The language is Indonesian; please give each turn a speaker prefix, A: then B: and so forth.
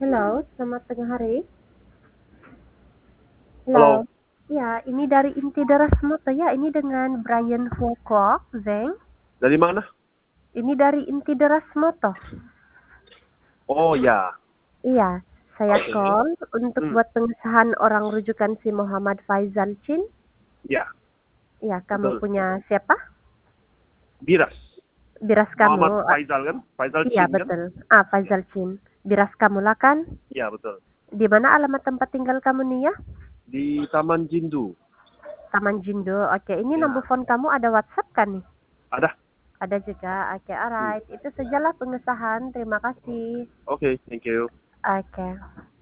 A: Halo, selamat tengah hari.
B: Halo,
A: Halo. Ya, ini dari Inti Deras Moto ya. Ini dengan Brian Fulcock, Zeng.
B: dari mana?
A: Ini dari Inti Deras Moto.
B: Oh ya,
A: Iya, saya
B: oke.
A: call untuk
B: Hmm,
A: buat pengesahan orang rujukan si Muhammad Faizal Chin.
B: ya,
A: Iya, kamu
B: betul.
A: punya siapa?
B: Biras.
A: Biras kamu.
B: Muhammad Faizal kan? Faizal
A: Iya,
B: Chin kan?
A: betul.
B: Ya,
A: Faizal Chin. Biras kamu lah kan?
B: ya betul.
A: Di mana alamat tempat tinggal kamu nih ya?
B: Di Taman Jindu.
A: Taman Jindo. Oke, ini nomor
B: Ya,
A: phone kamu ada WhatsApp kan nih?
B: ada.
A: Ada juga. Oke,
B: Hmm,
A: alright. Itu sajalah pengesahan. Terima kasih.
B: Oke, thank you.
A: Oke.